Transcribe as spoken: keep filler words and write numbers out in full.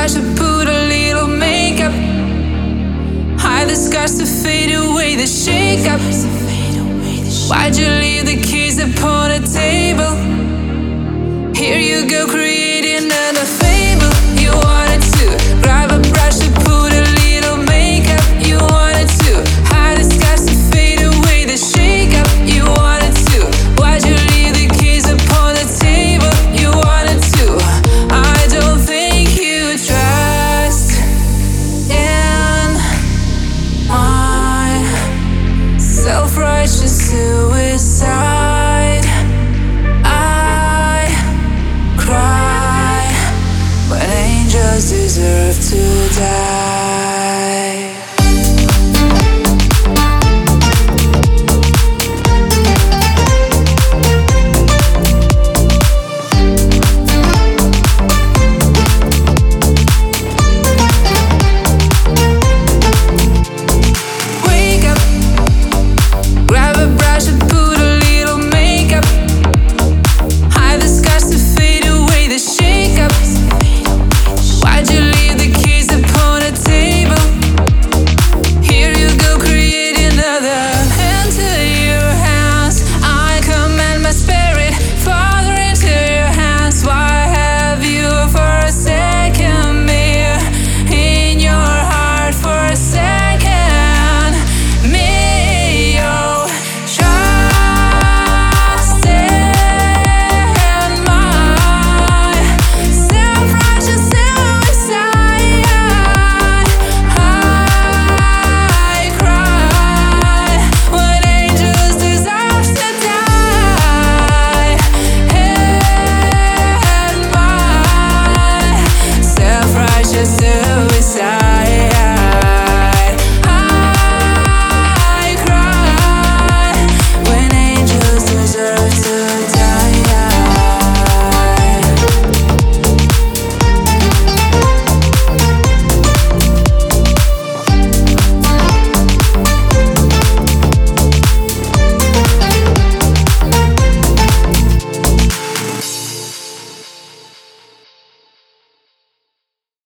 brush, I put a little makeup. Hide the scars to fade away the shake-up. Why'd you leave the keys upon the table? Here you go, creating another fable. You wanted to grab a brush and put a little makeup. You wanted to hide the scars to fade away the shake-up. You wanted to. Why'd you leave the keys upon the table? You wanted to. I don't think you trust in my self-righteous suicide. I cry when angels deserve to die.